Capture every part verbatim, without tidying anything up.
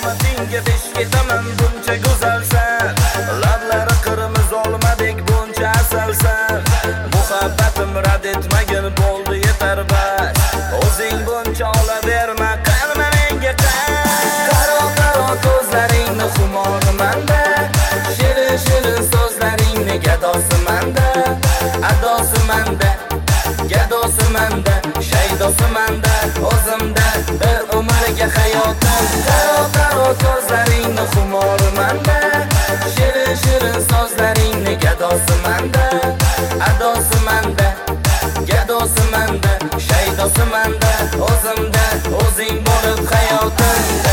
qomatingga besh ketaman buncha go'zalsan. Lablari qirmiz olmadek buncha asalsan. Muhabbatim rad etmagin bo'ldi yetar bas. O'zing buncha olaverma qalbim menga qas. Qaro qaro ko'zlaringni xumori manda, shirin shirin so'zlaringni gadosi manda, adosi manda, gadosi manda, shaydosi manda, o'zimda bir umrga hayotim. Qaro qaro ko'zlaringni xumori manda, shirin shirin so'zlaringni gadosi manda, adosi manda, gadosi manda, shaydosi manda, o'zimda o'zing bo'lib hayotimda.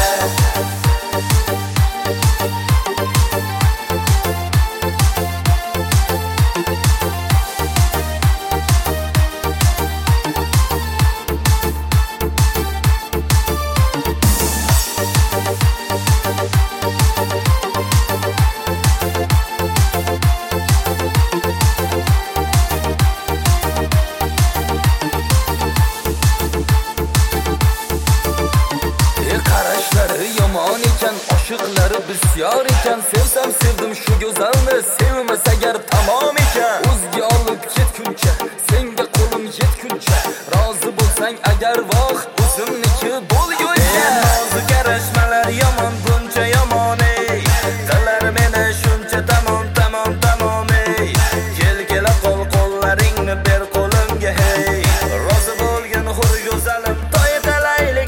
Yomon ekan, oshiqlari bisyor ekan. Sevsam sevdim shu go'zalni, sevmas agar tamom ekan. O'zga olib ketguncha, senga qo'lim yetguncha, rozi bo'lsang agar voh, o'zimniki bo'lguncha. Nozik qarashmalar yomon, buncha yomon ey, qilar meni shuncha tamom tamom tamom ey. Kel kela qo'l qo'llaringni ber qo'limga hey, rozi bo'lgin hur go'zalim to'y talaylik.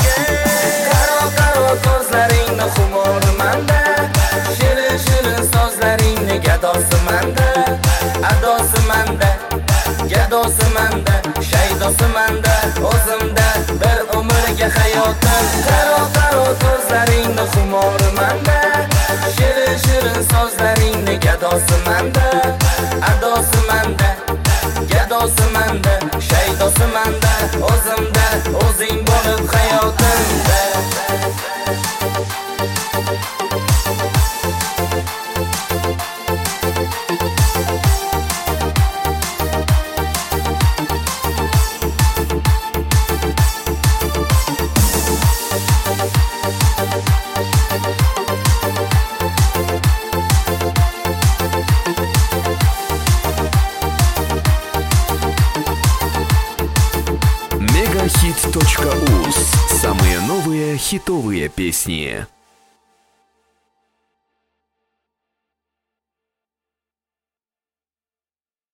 Ko'zlaringni xumori manda, shirin shirin so'zlaringni gadosi manda, adosi manda, gadosi manda, shaydosi manda, o'zimda bir umrga hayotim. Qaro qaro ko'zlaringni xumori manda, shirin shirin so'zlaringni gadosi manda, adosi manda, gadosi manda, shaydosi manda, o'zimda o'zing bo'lib hayotimda. мегахит точка уз. Самые новые хитовые песни.